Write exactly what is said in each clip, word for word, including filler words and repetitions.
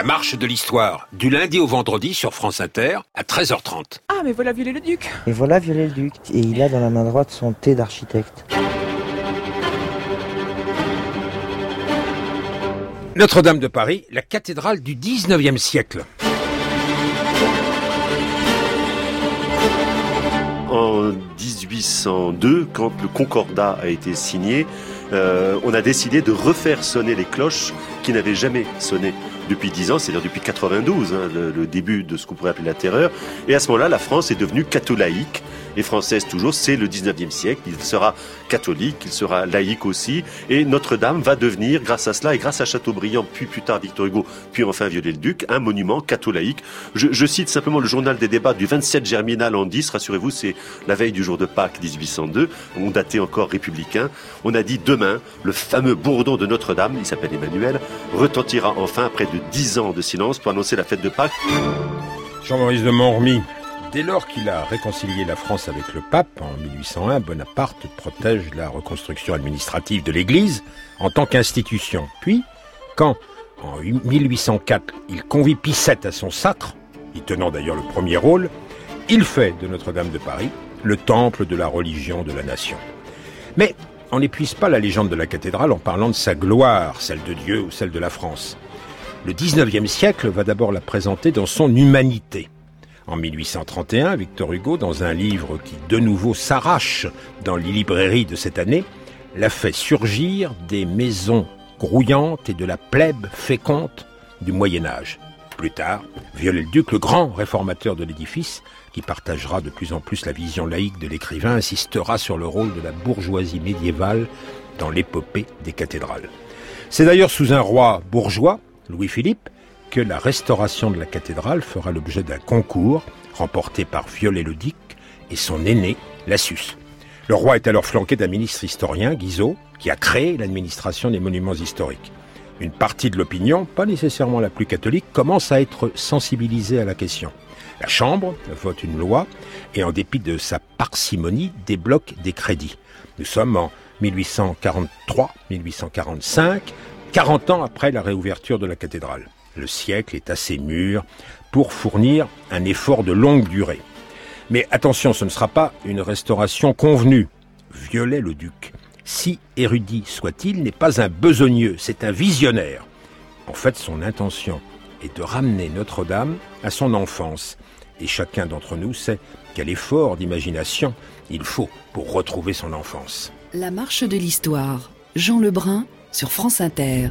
marche de l'histoire, du lundi au vendredi sur France Inter, à treize heures trente. Ah, mais voilà Viollet-le-Duc. Et voilà Viollet-le-Duc. Et il a dans la main droite son thé d'architecte. Notre-Dame de Paris, la cathédrale du dix-neuvième siècle. En dix-huit cent deux, quand le Concordat a été signé, euh, on a décidé de refaire sonner les cloches qui n'avaient jamais sonné depuis dix ans, c'est-à-dire depuis quatre-vingt-douze, hein, le, le début de ce qu'on pourrait appeler la terreur. Et à ce moment-là, la France est devenue catholaïque, et française toujours, c'est le dix-neuvième siècle. Il sera catholique, il sera laïque aussi, et Notre-Dame va devenir, grâce à cela, et grâce à Chateaubriand, puis plus tard Victor Hugo, puis enfin Viollet-le-Duc, un monument catholaïque. Je, je cite simplement le journal des débats du vingt-sept Germinal en dix, rassurez-vous, c'est la veille du jour de Pâques dix-huit cent deux, on datait encore républicain. On a dit demain, le fameux bourdon de Notre-Dame, il s'appelle Emmanuel, retentira enfin après de dix ans de silence pour annoncer la fête de Pâques. Jean-Maurice de Monthermy. Dès lors qu'il a réconcilié la France avec le pape, en mille huit cent un, Bonaparte protège la reconstruction administrative de l'Église en tant qu'institution. Puis, quand, en mille huit cent quatre, il convie Pie sept à son sacre, y tenant d'ailleurs le premier rôle, il fait de Notre-Dame de Paris le temple de la religion de la nation. Mais on n'épuise pas la légende de la cathédrale en parlant de sa gloire, celle de Dieu ou celle de la France. Le dix-neuvième siècle va d'abord la présenter dans son humanité. En mille huit cent trente et un, Victor Hugo, dans un livre qui de nouveau s'arrache dans les librairies de cette année, la fait surgir des maisons grouillantes et de la plèbe féconde du Moyen-Âge. Plus tard, Viollet-le-Duc, le grand réformateur de l'édifice, qui partagera de plus en plus la vision laïque de l'écrivain, insistera sur le rôle de la bourgeoisie médiévale dans l'épopée des cathédrales. C'est d'ailleurs sous un roi bourgeois, Louis-Philippe, que la restauration de la cathédrale fera l'objet d'un concours remporté par Viollet-le-Duc et son aîné, Lassus. Le roi est alors flanqué d'un ministre historien, Guizot, qui a créé l'administration des monuments historiques. Une partie de l'opinion, pas nécessairement la plus catholique, commence à être sensibilisée à la question. La Chambre vote une loi et, en dépit de sa parcimonie, débloque des crédits. Nous sommes en mille huit cent quarante-trois mille huit cent quarante-cinq, quarante ans après la réouverture de la cathédrale. Le siècle est assez mûr pour fournir un effort de longue durée. Mais attention, ce ne sera pas une restauration convenue. Viollet-le-Duc, si érudit soit-il, n'est pas un besogneux, c'est un visionnaire. En fait, son intention est de ramener Notre-Dame à son enfance. Et chacun d'entre nous sait quel effort d'imagination il faut pour retrouver son enfance. La marche de l'histoire. Jean Lebrun sur France Inter.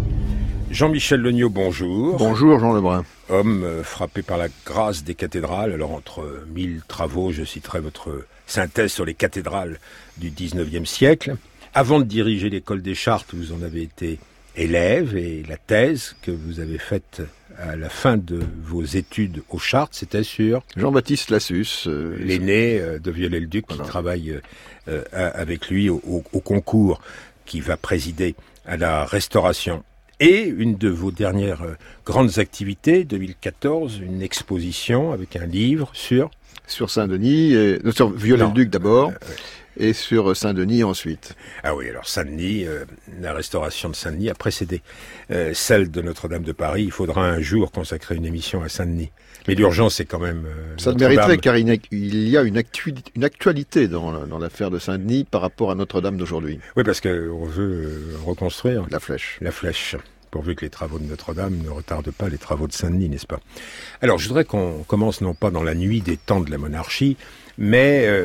Jean-Michel Legnaud, bonjour. Bonjour Jean Lebrun. Homme euh, frappé par la grâce des cathédrales. Alors entre euh, mille travaux, je citerai votre synthèse sur les cathédrales du dix-neuvième siècle. Avant de diriger l'école des Chartes, vous en avez été élève, et la thèse que vous avez faite à la fin de vos études aux Chartes, c'était sur Jean-Baptiste Lassus, euh, l'aîné euh, de Viollet-le-Duc, voilà, qui travaille euh, euh, avec lui au, au, au concours qui va présider à la restauration. Et une de vos dernières euh, grandes activités, deux mille quatorze, une exposition avec un livre sur... Sur Saint-Denis, et, euh, sur Viollet-le-Duc d'abord, euh, et sur Saint-Denis ensuite. Ah oui, alors Saint-Denis, euh, la restauration de Saint-Denis a précédé euh, celle de Notre-Dame de Paris. Il faudra un jour consacrer une émission à Saint-Denis. Mais l'urgence, c'est quand même... Euh, Ça le mériterait, car il y a une, actu- une actualité dans, dans l'affaire de Saint-Denis par rapport à Notre-Dame d'aujourd'hui. Oui, parce qu'on veut euh, reconstruire... La flèche. La flèche, pourvu que les travaux de Notre-Dame ne retardent pas les travaux de Saint-Denis, n'est-ce pas? Alors, je voudrais qu'on commence non pas dans la nuit des temps de la monarchie, mais euh,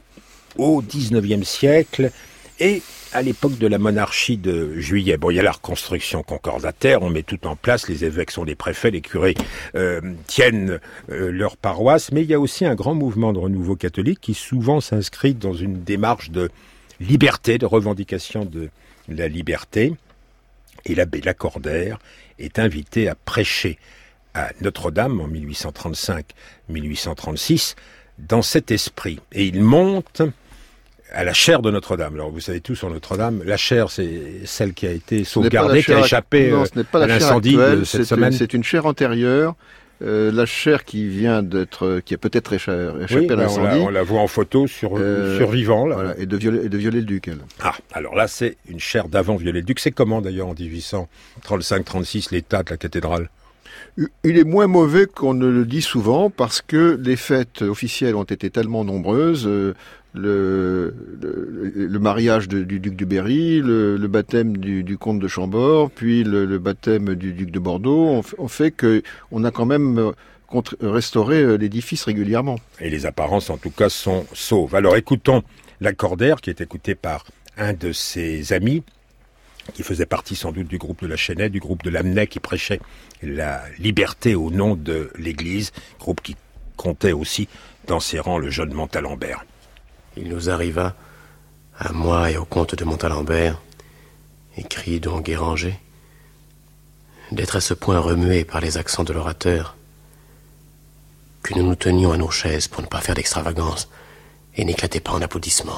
au dix-neuvième siècle et à l'époque de la monarchie de Juillet. Bon, il y a la reconstruction concordataire, on met tout en place, les évêques sont des préfets, les curés euh, tiennent euh, leur paroisse, mais il y a aussi un grand mouvement de renouveau catholique qui souvent s'inscrit dans une démarche de liberté, de revendication de la liberté. Et l'abbé Lacordaire est invité à prêcher à Notre-Dame en mille huit cent trente-cinq mille huit cent trente-six dans cet esprit. Et il monte à la chaire de Notre-Dame. Alors vous savez tous sur Notre-Dame, la chaire c'est celle qui a été sauvegardée, qui a échappé non, ce n'est pas à la l'incendie actuelle, de cette c'est semaine. Une, c'est une chaire antérieure. Euh, la chaire qui vient d'être, qui a peut-être échappé, échappé oui, à ben l'incendie. On la, on la voit en photo sur euh, survivant là. Voilà, et de Viollet, et de Viollet-le-Duc. Elle. Ah, alors là c'est une chaire d'avant Viollet-le-Duc. C'est comment d'ailleurs en dix-huit cent trente-cinq trente-six l'état de la cathédrale? Il est moins mauvais qu'on ne le dit souvent parce que les fêtes officielles ont été tellement nombreuses. Euh, le, le, le mariage de, du duc de Berry, le, le baptême du, du comte de Chambord, puis le, le baptême du duc de Bordeaux, ont, ont fait qu'on a quand même contre, restauré l'édifice régulièrement. Et les apparences, en tout cas, sont sauves. Alors écoutons Lacordaire, qui est écouté par un de ses amis, qui faisait partie sans doute du groupe de la Chênaie, du groupe de Lamennais, qui prêchait la liberté au nom de l'Église, groupe qui comptait aussi dans ses rangs le jeune Montalembert. Il nous arriva, à moi et au comte de Montalembert, écrit Don Guéranger, d'être à ce point remués par les accents de l'orateur que nous nous tenions à nos chaises pour ne pas faire d'extravagance et n'éclater pas en applaudissements.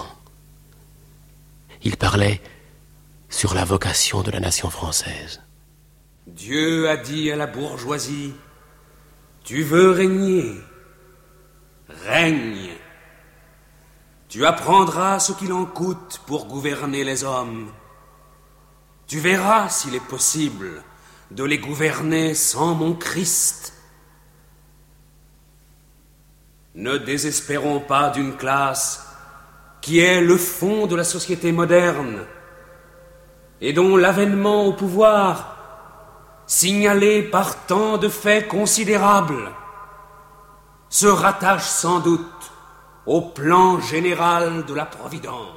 Il parlait sur la vocation de la nation française. Dieu a dit à la bourgeoisie, « Tu veux régner, règne. Tu apprendras ce qu'il en coûte pour gouverner les hommes. Tu verras s'il est possible de les gouverner sans mon Christ. Ne désespérons pas d'une classe qui est le fond de la société moderne et dont l'avènement au pouvoir, signalé par tant de faits considérables, se rattache sans doute au plan général de la Providence. »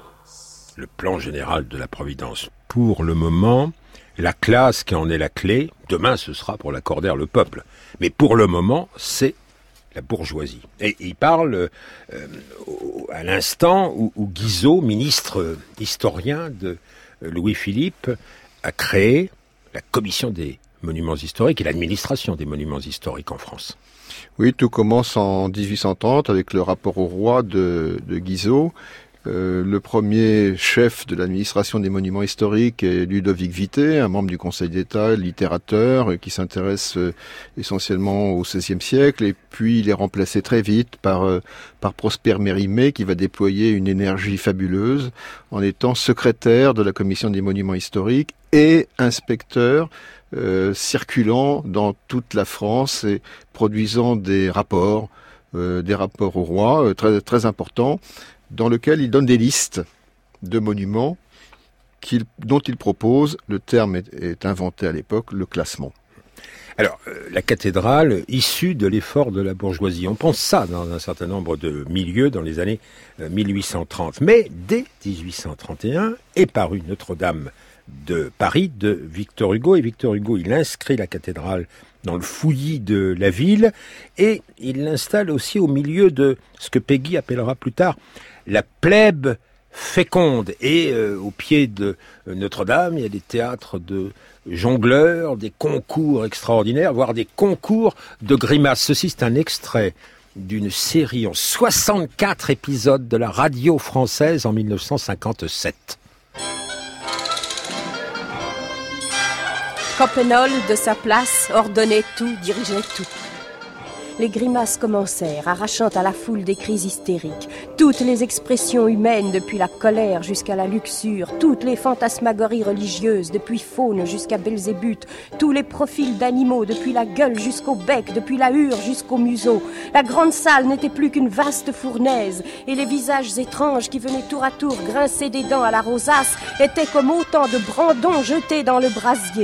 Le plan général de la Providence. Pour le moment, la classe qui en est la clé, demain ce sera pour Lacordaire le peuple. Mais pour le moment, c'est la bourgeoisie. Et il parle euh, à l'instant où, où Guizot, ministre euh, historien de euh, Louis-Philippe, a créé la commission des monuments historiques et l'administration des monuments historiques en France. Oui, tout commence en dix-huit cent trente avec le rapport au roi de, de Guizot. Euh, le premier chef de l'administration des monuments historiques est Ludovic Vitet, un membre du Conseil d'État, littérateur, qui s'intéresse euh, essentiellement au seizième siècle. Et puis il est remplacé très vite par, euh, par Prosper Mérimée, qui va déployer une énergie fabuleuse en étant secrétaire de la commission des monuments historiques et inspecteur Euh, circulant dans toute la France et produisant des rapports, euh, des rapports au roi, euh, très, très importants, dans lesquels il donne des listes de monuments qu'il, dont il propose, le terme est, est inventé à l'époque, le classement. Alors, euh, la cathédrale issue de l'effort de la bourgeoisie. On pense ça dans un certain nombre de milieux dans les années euh, mille huit cent trente. Mais dès dix-huit cent trente et un est parue Notre-Dame de Paris de Victor Hugo. Et Victor Hugo, il inscrit la cathédrale dans le fouillis de la ville et il l'installe aussi au milieu de ce que Péguy appellera plus tard la plèbe féconde. Et euh, au pied de Notre-Dame, il y a des théâtres de jongleurs, des concours extraordinaires, voire des concours de grimaces. Ceci, c'est un extrait d'une série en soixante-quatre épisodes de la radio française en mille neuf cent cinquante-sept. Coppenole, de sa place, ordonnait tout, dirigeait tout. Les grimaces commencèrent, arrachant à la foule des cris hystériques. Toutes les expressions humaines, depuis la colère jusqu'à la luxure, toutes les fantasmagories religieuses, depuis Faune jusqu'à Belzébuth, tous les profils d'animaux, depuis la gueule jusqu'au bec, depuis la hure jusqu'au museau. La grande salle n'était plus qu'une vaste fournaise, et les visages étranges qui venaient tour à tour grincer des dents à la rosace étaient comme autant de brandons jetés dans le brasier.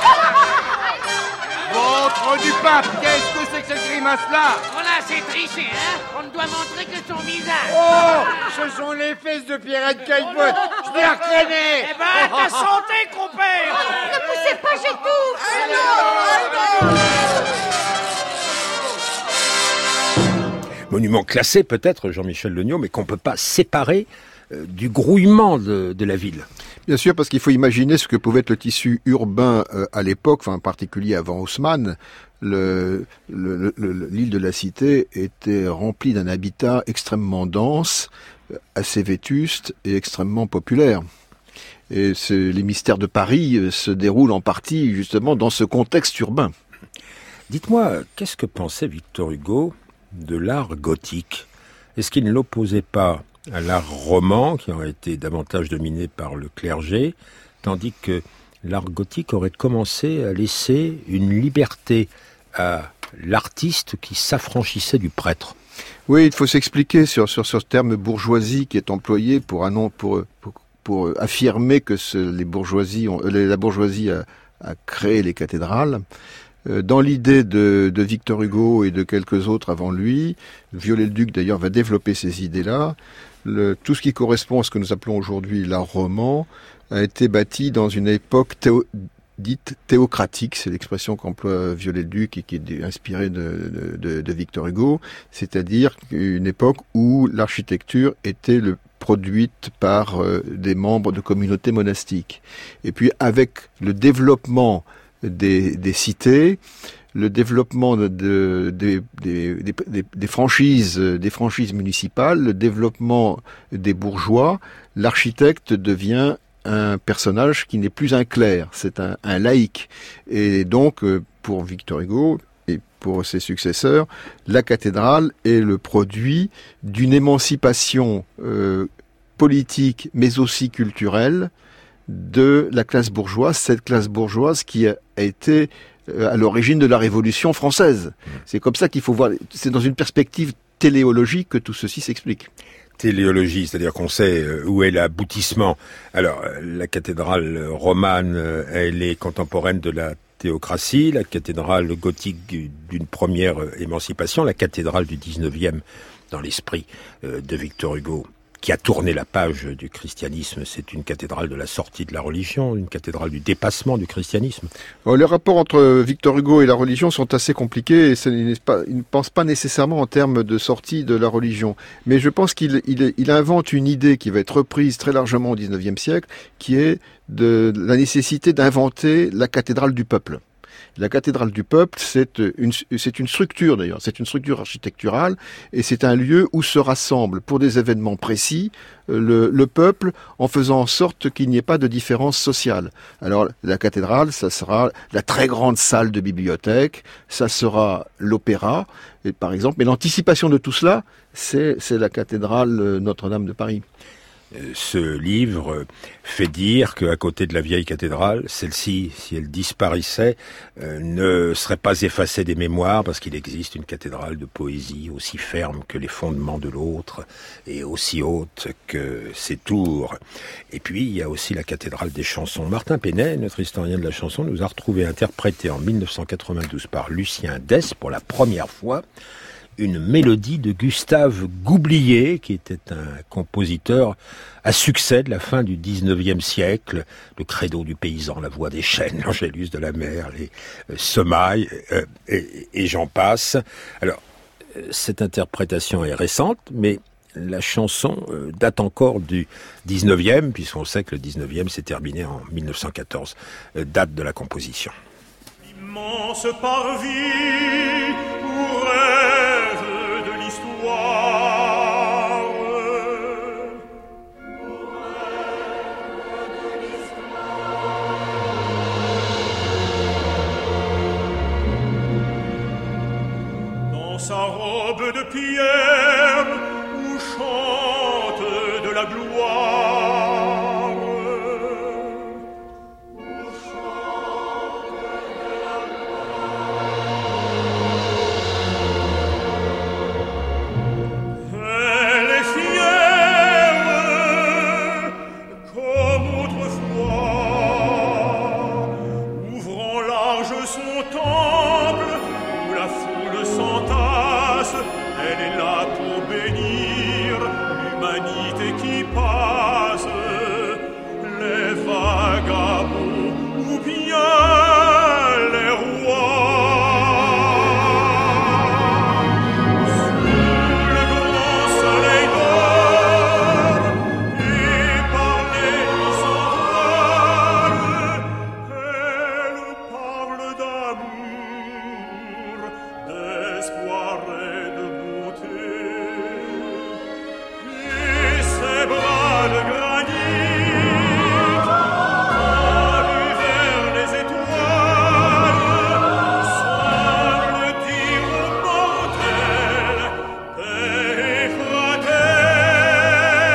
Ventre du pape, qu'est-ce que c'est que cette grimace-là? Oh là, c'est triché, hein? On ne doit montrer que son visage. Oh, ce sont les fesses de Pierrette Caillebotte. Je l'ai reconnu. Eh ben, ta santé, compère. Ne poussez pas, j'étouffe. Monument classé peut-être, Jean-Michel Legnaud, mais qu'on ne peut pas séparer euh, du grouillement de, de la ville. Bien sûr, parce qu'il faut imaginer ce que pouvait être le tissu urbain euh, à l'époque, enfin en particulier avant Haussmann. Le, le, le, l'île de la Cité était remplie d'un habitat extrêmement dense, assez vétuste et extrêmement populaire. Et c'est, les mystères de Paris se déroulent en partie justement dans ce contexte urbain. Dites-moi, qu'est-ce que pensait Victor Hugo de l'art gothique? Est-ce qu'il ne l'opposait pas à l'art roman, qui aurait été davantage dominé par le clergé, tandis que l'art gothique aurait commencé à laisser une liberté à l'artiste qui s'affranchissait du prêtre. Oui, il faut s'expliquer sur, sur, sur ce terme bourgeoisie qui est employé pour, un nom, pour, pour, pour affirmer que ce, les bourgeoisies ont, la bourgeoisie a, a créé les cathédrales. Dans l'idée de, de Victor Hugo et de quelques autres avant lui, Viollet-le-Duc d'ailleurs va développer ces idées-là. Le, tout ce qui correspond à ce que nous appelons aujourd'hui l'art roman a été bâti dans une époque théo, dite théocratique, c'est l'expression qu'emploie Viollet-le-Duc et qui est inspirée de, de, de Victor Hugo, c'est-à-dire une époque où l'architecture était le produite par euh, des membres de communautés monastiques. Et puis avec le développement des, des cités, le développement de, de, de, de, de, de, des franchises, des franchises municipales, le développement des bourgeois, l'architecte devient un personnage qui n'est plus un clerc, c'est un, un laïc. Et donc, pour Victor Hugo et pour ses successeurs, la cathédrale est le produit d'une émancipation euh, politique, mais aussi culturelle, de la classe bourgeoise, cette classe bourgeoise qui a, a été euh, à l'origine de la Révolution française. C'est comme ça qu'il faut voir, c'est dans une perspective téléologique que tout ceci s'explique. Téléologie, c'est-à-dire qu'on sait où est l'aboutissement. Alors, la cathédrale romane, elle est contemporaine de la théocratie, la cathédrale gothique d'une première émancipation, la cathédrale du dix-neuvième dans l'esprit de Victor Hugo, qui a tourné la page du christianisme, c'est une cathédrale de la sortie de la religion, une cathédrale du dépassement du christianisme. Alors, les rapports entre Victor Hugo et la religion sont assez compliqués, et il ne pense pas nécessairement en termes de sortie de la religion. Mais je pense qu'il il, il invente une idée qui va être reprise très largement au dix-neuvième siècle, qui est de la nécessité d'inventer la cathédrale du peuple. La cathédrale du peuple, c'est une, c'est une structure d'ailleurs, c'est une structure architecturale et c'est un lieu où se rassemble pour des événements précis le, le peuple en faisant en sorte qu'il n'y ait pas de différence sociale. Alors la cathédrale, ça sera la très grande salle de bibliothèque, ça sera l'opéra, et, par exemple, mais l'anticipation de tout cela, c'est, c'est la cathédrale Notre-Dame de Paris. Ce livre fait dire qu'à côté de la vieille cathédrale, celle-ci, si elle disparaissait, euh, ne serait pas effacée des mémoires parce qu'il existe une cathédrale de poésie aussi ferme que les fondements de l'autre et aussi haute que ses tours. Et puis, il y a aussi la cathédrale des chansons. Martin Pénet, notre historien de la chanson, nous a retrouvé interprété en mille neuf cent quatre-vingt-douze par Lucien Dès pour la première fois une mélodie de Gustave Goublier, qui était un compositeur à succès de la fin du dix-neuvième siècle, le credo du paysan, la voix des chênes, l'angélus de la mer, les euh, semailles, euh, et, et j'en passe. Alors, euh, cette interprétation est récente, mais la chanson euh, date encore du dix-neuvième, puisqu'on sait que le dix-neuvième s'est terminé en mille neuf cent quatorze, euh, date de la composition. L'immense parvis où rêve de l'histoire, dans sa robe de pierre où chante de la gloire.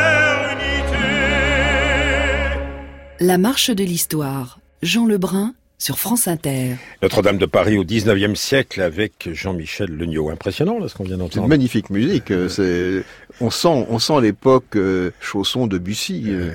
La marche de l'histoire, Jean Lebrun, sur France Inter. Notre-Dame de Paris au dix-neuvième siècle avec Jean-Michel Legnaud. Impressionnant, là, ce qu'on vient d'entendre. C'est une magnifique musique. C'est, on sent, on sent l'époque euh, Chausson, Debussy. Euh.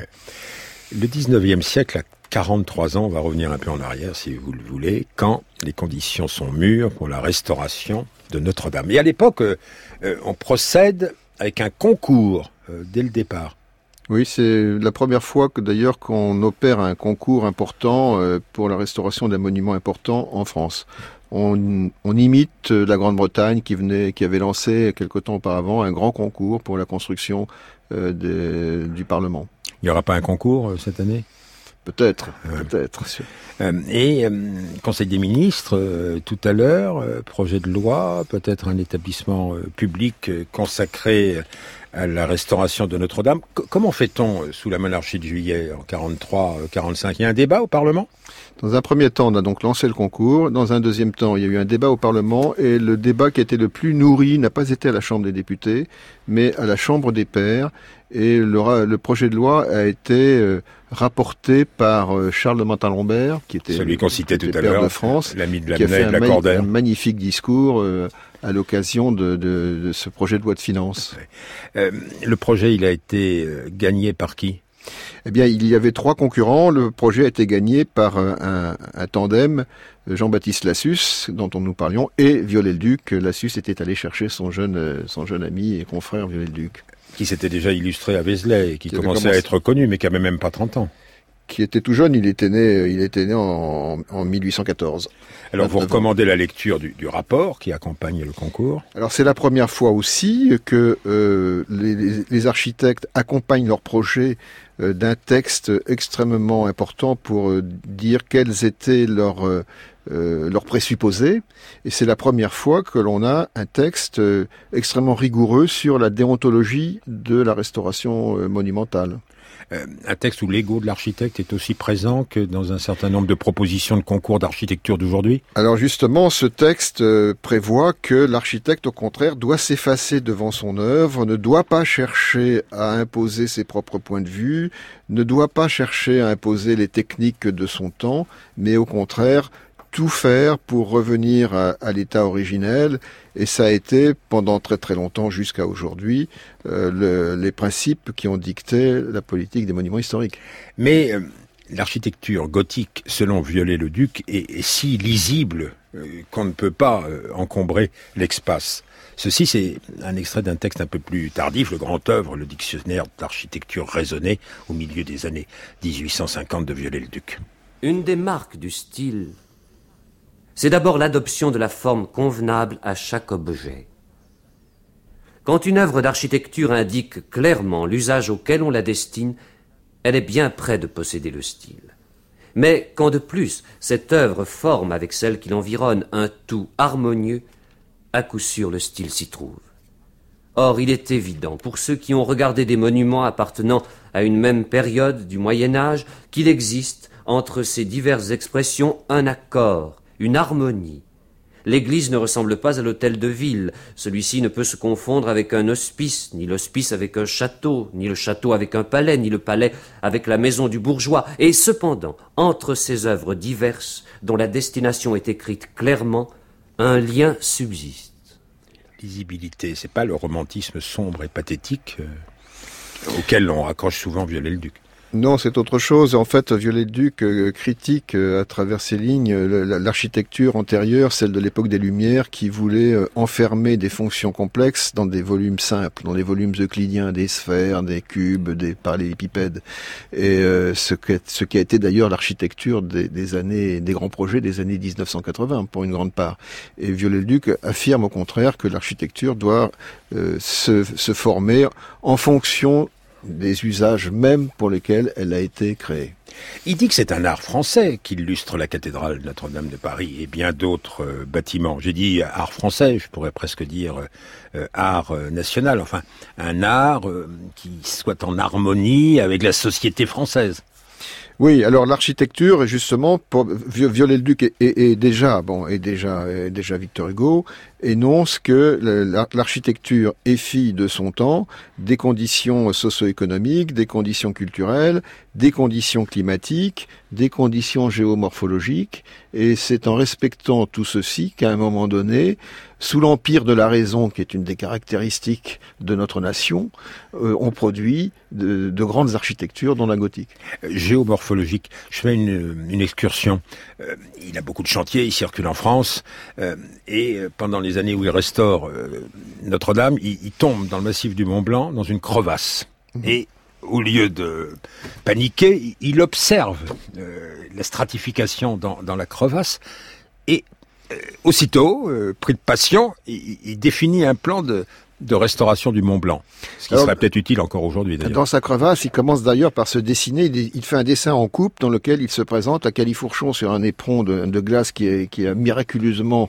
Le dix-neuvième siècle a quarante-trois ans. On va revenir un peu en arrière, si vous le voulez, quand les conditions sont mûres pour la restauration de Notre-Dame. Et à l'époque, euh, euh, on procède avec un concours euh, dès le départ. Oui, c'est la première fois que d'ailleurs qu'on opère un concours important euh, pour la restauration d'un monument important en France. On, on imite la Grande-Bretagne qui venait, qui avait lancé quelque temps auparavant un grand concours pour la construction euh, des, du Parlement. Il n'y aura pas un concours euh, cette année ? Peut-être, euh, peut-être. Euh, et euh, Conseil des ministres, euh, tout à l'heure, euh, projet de loi, peut-être un établissement euh, public euh, consacré à la restauration de Notre-Dame. C- comment fait-on euh, sous la monarchie de Juillet en quarante-trois quarante-cinq ? Il y a un débat au Parlement ? Dans un premier temps, on a donc lancé le concours. Dans un deuxième temps, il y a eu un débat au Parlement et le débat qui a été le plus nourri n'a pas été à la Chambre des députés, mais à la Chambre des pairs. Et le, le projet de loi a été euh, rapporté par euh, Charles de Montalembert, qui était celui qu'on citait tout à père l'heure, de France, l'ami de qui a fait un, un, mani- un magnifique discours euh, à l'occasion de, de, de ce projet de loi de finances. Euh, le projet, il a été euh, gagné par qui ? Eh bien, il y avait trois concurrents. Le projet a été gagné par un, un tandem, Jean-Baptiste Lassus, dont nous parlions, et Viollet-le-Duc. Lassus était allé chercher son jeune, son jeune ami et confrère Viollet-le-Duc. Qui s'était déjà illustré à Vézelay et qui, qui commençait commencé... à être connu, mais qui avait même pas trente ans. Qui était tout jeune, il était né, il était né en, en mille huit cent quatorze. Alors vous recommandez la lecture du, du rapport qui accompagne le concours ? Alors c'est la première fois aussi que euh, les, les architectes accompagnent leur projet euh, d'un texte extrêmement important pour euh, dire quels étaient leurs euh, euh, leurs présupposés. Et c'est la première fois que l'on a un texte euh, extrêmement rigoureux sur la déontologie de la restauration euh, monumentale. Euh, un texte où l'ego de l'architecte est aussi présent que dans un certain nombre de propositions de concours d'architecture d'aujourd'hui ? Alors justement, ce texte euh, prévoit que l'architecte, au contraire, doit s'effacer devant son œuvre, ne doit pas chercher à imposer ses propres points de vue, ne doit pas chercher à imposer les techniques de son temps, mais au contraire, tout faire pour revenir à, à l'état originel, et ça a été pendant très très longtemps jusqu'à aujourd'hui euh, le, les principes qui ont dicté la politique des monuments historiques. Mais euh, l'architecture gothique, selon Viollet-le-Duc, est, est si lisible euh, qu'on ne peut pas euh, encombrer l'espace. Ceci, c'est un extrait d'un texte un peu plus tardif, le grand œuvre, le dictionnaire d'architecture raisonnée, au milieu des années dix-huit cent cinquante de Viollet-le-Duc. Une des marques du style, c'est d'abord l'adoption de la forme convenable à chaque objet. Quand une œuvre d'architecture indique clairement l'usage auquel on la destine, elle est bien près de posséder le style. Mais quand de plus, cette œuvre forme avec celle qui l'environne un tout harmonieux, à coup sûr le style s'y trouve. Or, il est évident, pour ceux qui ont regardé des monuments appartenant à une même période du Moyen-Âge, qu'il existe, entre ces diverses expressions, un accord, une harmonie. L'église ne ressemble pas à l'hôtel de ville. Celui-ci ne peut se confondre avec un hospice, ni l'hospice avec un château, ni le château avec un palais, ni le palais avec la maison du bourgeois. Et cependant, entre ces œuvres diverses, dont la destination est écrite clairement, un lien subsiste. Lisibilité, c'est pas le romantisme sombre et pathétique euh, auquel on raccroche souvent Viollet-le-Duc. Non, c'est autre chose. En fait, Viollet-le-Duc euh, critique euh, à travers ses lignes euh, l'architecture antérieure, celle de l'époque des Lumières, qui voulait euh, enfermer des fonctions complexes dans des volumes simples, dans des volumes euclidiens, des sphères, des cubes, des parallélépipèdes. Et euh, ce, que, ce qui a été d'ailleurs l'architecture des, des années, des grands projets des années dix-neuf cent quatre-vingts, pour une grande part. Et Viollet-le-Duc affirme au contraire que l'architecture doit euh, se, se former en fonction des usages même pour lesquels elle a été créée. Il dit que c'est un art français qui illustre la cathédrale de Notre-Dame de Paris et bien d'autres euh, bâtiments. J'ai dit art français, je pourrais presque dire euh, art euh, national, enfin un art euh, qui soit en harmonie avec la société française. Oui, alors l'architecture, justement, pour Viollet-le-Duc est, est, est déjà, bon, est déjà, est déjà Victor Hugo, énonce que l'architecture est fille de son temps, des conditions socio-économiques, des conditions culturelles, des conditions climatiques, des conditions géomorphologiques, et c'est en respectant tout ceci qu'à un moment donné, sous l'empire de la raison, qui est une des caractéristiques de notre nation, euh, on produit de, de grandes architectures, dont la gothique. Euh, géomorphologique, je fais une, une excursion. Euh, il a beaucoup de chantiers, il circule en France, euh, et pendant les années où il restaure euh, Notre-Dame, il, il tombe dans le massif du Mont-Blanc, dans une crevasse. Mmh. Et au lieu de paniquer, il observe euh, la stratification dans, dans la crevasse, et euh, aussitôt, euh, pris de passion, il, il définit un plan de, de restauration du Mont Blanc, ce qui Alors, serait peut-être utile encore aujourd'hui d'ailleurs. Dans sa crevasse, il commence d'ailleurs par se dessiner, il, il fait un dessin en coupe dans lequel il se présente à califourchon sur un éperon de, de glace qui, est, qui a miraculeusement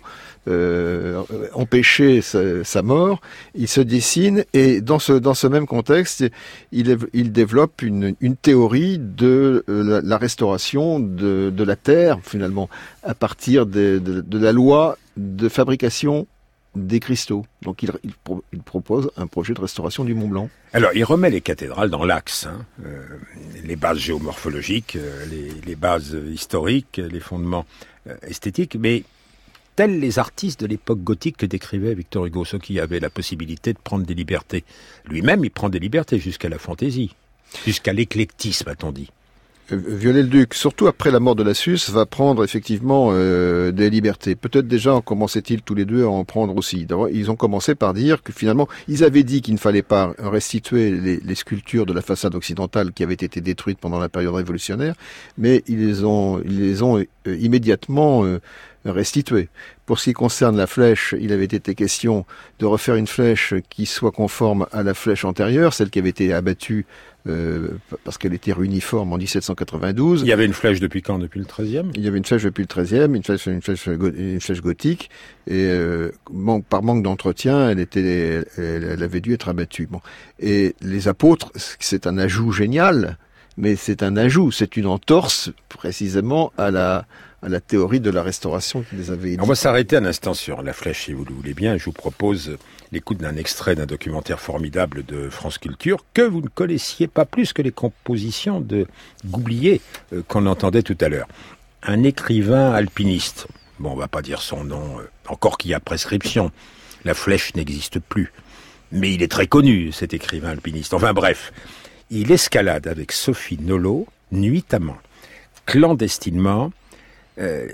euh, empêché sa, sa mort. Il se dessine et dans ce, dans ce même contexte, il, il développe une, une théorie de la, la restauration de, de la terre, finalement, à partir de, de, de la loi de fabrication des cristaux. Donc il, il, pro, il propose un projet de restauration du Mont Blanc. Alors il remet les cathédrales dans l'axe, hein. euh, les bases géomorphologiques, euh, les, les bases historiques, les fondements euh, esthétiques, mais tels les artistes de l'époque gothique que décrivait Victor Hugo, ceux qui avaient la possibilité de prendre des libertés. Lui-même, il prend des libertés jusqu'à la fantaisie, jusqu'à l'éclectisme, a-t-on dit. Viollet-le-Duc, surtout après la mort de Lassus, va prendre effectivement euh, des libertés. Peut-être déjà en commençaient-ils tous les deux à en prendre aussi. D'abord, ils ont commencé par dire que finalement, ils avaient dit qu'il ne fallait pas restituer les, les sculptures de la façade occidentale qui avaient été détruites pendant la période révolutionnaire, mais ils les ont, ils les ont euh, immédiatement euh, restituées. Pour ce qui concerne la flèche, il avait été question de refaire une flèche qui soit conforme à la flèche antérieure, celle qui avait été abattue Euh, parce qu'elle était uniforme en dix-sept cent quatre-vingt-douze. Il y avait une flèche depuis quand? Depuis le treizième? Il y avait une flèche depuis le treizième, une flèche, une flèche, une flèche gothique, et euh, manque, par manque d'entretien, elle était, elle, elle avait dû être abattue. Bon. Et les apôtres, c'est un ajout génial, mais c'est un ajout, c'est une entorse précisément à la, à la théorie de la restauration qui les avait aidés. On va s'arrêter un instant sur la flèche, si vous le voulez bien. Je vous propose l'écoute d'un extrait d'un documentaire formidable de France Culture que vous ne connaissiez pas plus que les compositions de Goublier euh, qu'on entendait tout à l'heure. Un écrivain alpiniste. Bon, on va pas dire son nom, euh, encore qu'il y a prescription. La flèche n'existe plus. Mais il est très connu, cet écrivain alpiniste. Enfin bref, il escalade avec Sophie Nolot, nuitamment, clandestinement, Euh,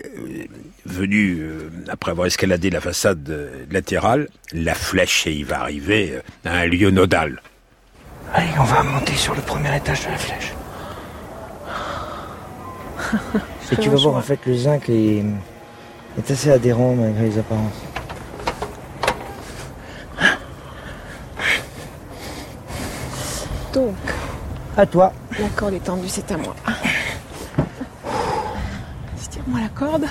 venu, euh, après avoir escaladé la façade euh, latérale, la flèche, et il va arriver euh, à un lieu nodal. Allez, on va monter sur le premier étage de la flèche. Et tu vas voir, en fait, le zinc est, est assez adhérent malgré les apparences. Donc, à toi. La corde est tendue, c'est à moi. Moi la corde.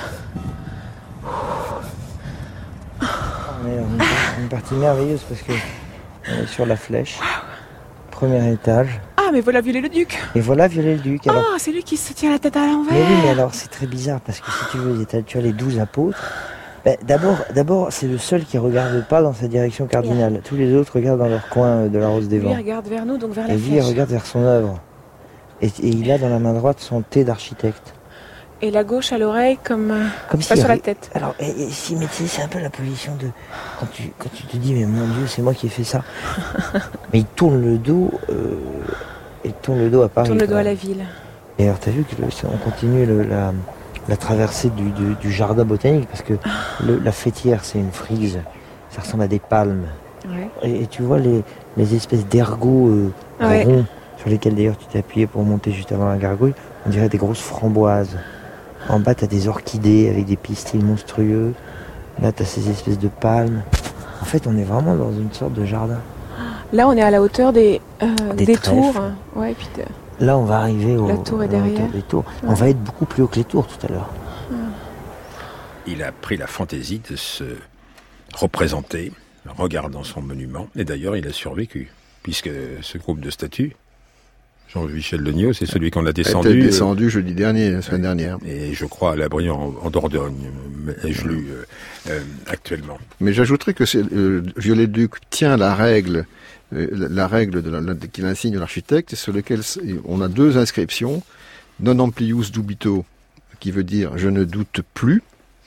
On est dans une, une partie merveilleuse parce que on est sur la flèche. Premier étage. Ah mais voilà Viollet-le-Duc. Et voilà Viollet-le-Duc. Ah oh, c'est lui qui se tient la tête à l'envers. Mais oui, mais alors c'est très bizarre parce que si tu veux, tu as les douze apôtres. Ben, d'abord, d'abord, c'est le seul qui regarde pas dans sa direction cardinale. Yeah. Tous les autres regardent dans leur coin de la Rose des Vents. Lui il regarde vers nous, donc vers la et flèche. Et lui il regarde vers son œuvre. Et, et il a dans la main droite son thé d'architecte. Et la gauche à l'oreille comme, comme pas si sur avait... la tête. Alors, et, et, si, mais tu sais, c'est un peu la position de... Quand tu, quand tu te dis, mais mon Dieu, c'est moi qui ai fait ça. Mais il tourne le dos, euh, il tourne le dos à Paris. Il tourne le dos à la ville. Et alors, t'as vu qu'on continue le, la, la traversée du, du, du jardin botanique, parce que le, la fêtière, c'est une frise. Ça ressemble à des palmes. Ouais. Et, et tu vois les, les espèces d'ergots euh, ouais. ronds, sur lesquels d'ailleurs tu t'es appuyé pour monter juste avant la gargouille, on dirait des grosses framboises. En bas, t'as des orchidées avec des pistils monstrueux. Là, t'as ces espèces de palmes. En fait, on est vraiment dans une sorte de jardin. Là, on est à la hauteur des, euh, des, des trèfles. tours. Ouais, puis de... Là, on va arriver au, la tour est derrière. Des tours. Ouais. On va être beaucoup plus haut que les tours tout à l'heure. Ouais. Il a pris la fantaisie de se représenter en regardant son monument. Et d'ailleurs, il a survécu, puisque ce groupe de statues, Jean-Michel Legnaud, c'est celui qu'on a descendu. Était descendu jeudi dernier, la semaine dernière. Et je crois à l'abri en, en Dordogne, ai-je lu euh, euh, actuellement. Mais j'ajouterais que c'est, euh, Viollet-le-Duc tient la règle, euh, la règle de la, la, qu'il insigne l'architecte, sur laquelle on a deux inscriptions. Non amplius dubito, qui veut dire je ne doute plus,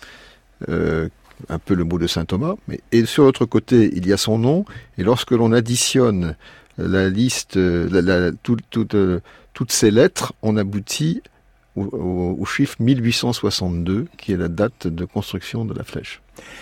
euh, un peu le mot de saint Thomas. Mais, et sur l'autre côté, il y a son nom. Et lorsque l'on additionne la liste, la, la, tout, tout, euh, toutes ces lettres, on aboutit au, au, au chiffre mille huit cent soixante-deux, qui est la date de construction de la flèche.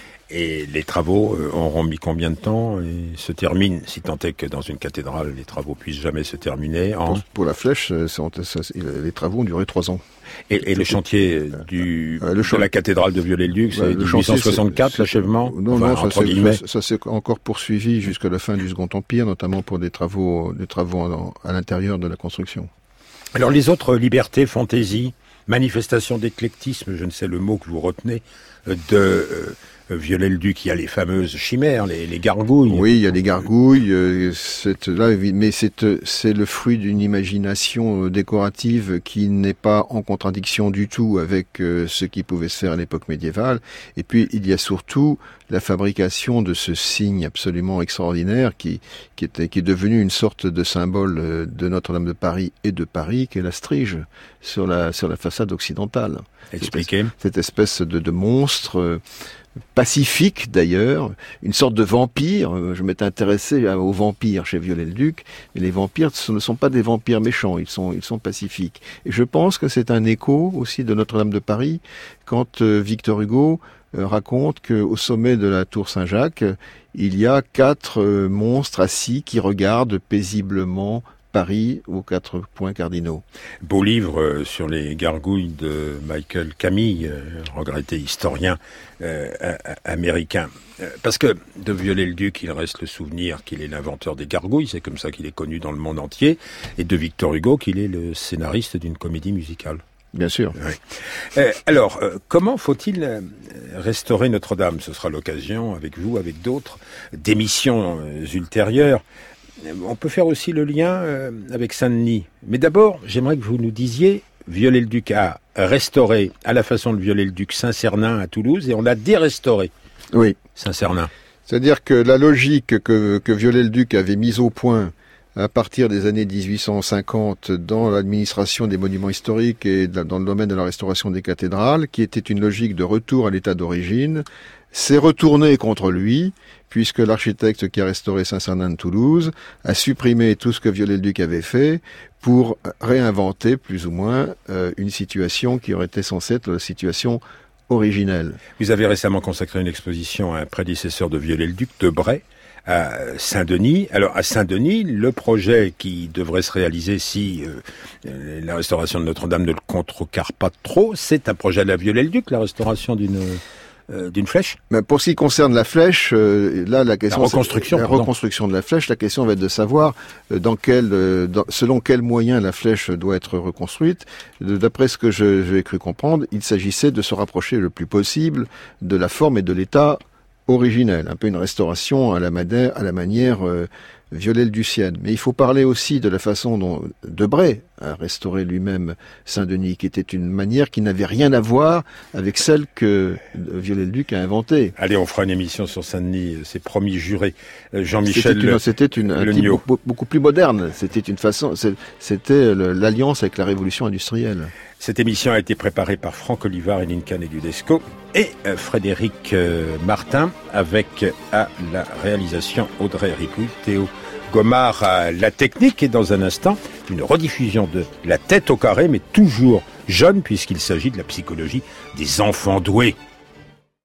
Et les travaux euh, auront mis combien de temps et se terminent, si tant est que dans une cathédrale, les travaux puissent jamais se terminer en... Pour, pour la flèche, c'est, ça, les travaux ont duré trois ans. Et, et le chantier du, euh, le ch- de la cathédrale de Viollet-le-Duc, c'est mille huit cent soixante-quatre, l'achèvement? Non, enfin, non, ça, entre c'est, guillemets. ça, ça s'est encore poursuivi jusqu'à la fin du Second Empire, notamment pour des travaux, des travaux en, à l'intérieur de la construction. Alors les autres libertés, fantaisie, manifestation d'éclectisme, je ne sais le mot que vous retenez, de... Euh, Viollet-le-Duc, il y a les fameuses chimères, les, les gargouilles. Oui, il y a les gargouilles. Euh, c'est, là, mais c'est, c'est le fruit d'une imagination décorative qui n'est pas en contradiction du tout avec euh, ce qui pouvait se faire à l'époque médiévale. Et puis, il y a surtout la fabrication de ce signe absolument extraordinaire qui, qui, était, qui est devenu une sorte de symbole de Notre-Dame de Paris et de Paris, qui est la strige sur la, sur la façade occidentale. Expliquez. Cette espèce de, de monstre... Euh, pacifique d'ailleurs, une sorte de vampire. Je m'étais intéressé aux vampires chez Viollet-le-Duc, mais les vampires ce ne sont pas des vampires méchants, ils sont, ils sont pacifiques. Et je pense que c'est un écho aussi de Notre-Dame de Paris, quand euh, Victor Hugo euh, raconte qu'au sommet de la tour Saint-Jacques, il y a quatre euh, monstres assis qui regardent paisiblement Paris aux quatre points cardinaux. Beau livre euh, sur les gargouilles de Michael Camille, euh, regretté historien euh, américain. Euh, parce que de Viollet-le-Duc, il reste le souvenir qu'il est l'inventeur des gargouilles, c'est comme ça qu'il est connu dans le monde entier, et de Victor Hugo qu'il est le scénariste d'une comédie musicale. Bien sûr. Oui. Euh, alors, euh, comment faut-il euh, restaurer Notre-Dame? Ce sera l'occasion, avec vous, avec d'autres, d'émissions euh, ultérieures. On peut faire aussi le lien euh, avec Saint-Denis. Mais d'abord, j'aimerais que vous nous disiez, Viollet-le-Duc a restauré, à la façon de Viollet-le-Duc, Saint-Cernin à Toulouse, et on a dérestauré oui. Saint-Cernin. C'est-à-dire que la logique que, que Viollet-le-Duc avait mise au point à partir des années dix-huit cent cinquante dans l'administration des monuments historiques et dans le domaine de la restauration des cathédrales, qui était une logique de retour à l'état d'origine, s'est retournée contre lui, puisque l'architecte qui a restauré Saint-Cernin de Toulouse a supprimé tout ce que Viollet-le-Duc avait fait pour réinventer plus ou moins euh, une situation qui aurait été censée être la situation originelle. Vous avez récemment consacré une exposition à un prédécesseur de Viollet-le-Duc, Debray, à Saint-Denis. Alors à Saint-Denis, le projet qui devrait se réaliser si euh, la restauration de Notre-Dame ne le contrecarre pas trop, c'est un projet à la Viollet-le-Duc, la restauration d'une... Euh, d'une flèche. Mais pour ce qui concerne la flèche, euh, là la question, la reconstruction, la reconstruction de la flèche, la question va être de savoir euh, dans quel, euh, dans, selon quels moyens la flèche doit être reconstruite. D'après ce que je, j'ai cru comprendre, il s'agissait de se rapprocher le plus possible de la forme et de l'état originel, un peu une restauration à la, madère, à la manière euh, Viollet-le-Ducienne. Mais il faut parler aussi de la façon dont Debray a restauré lui-même Saint-Denis, qui était une manière qui n'avait rien à voir avec celle que Viollet-le-Duc a inventée. Allez, on fera une émission sur Saint-Denis, c'est promis, juré. Jean-Michel C'était, une, c'était une, un type beaucoup, beaucoup plus moderne. C'était une façon, c'était l'alliance avec la révolution industrielle. Cette émission a été préparée par Franck Olivard et Ninka Negudesco et euh, Frédéric euh, Martin, avec à la réalisation Audrey Ripouille, Théo Gomard à la technique, et dans un instant, une rediffusion de La tête au carré, mais toujours jeune, puisqu'il s'agit de la psychologie des enfants doués.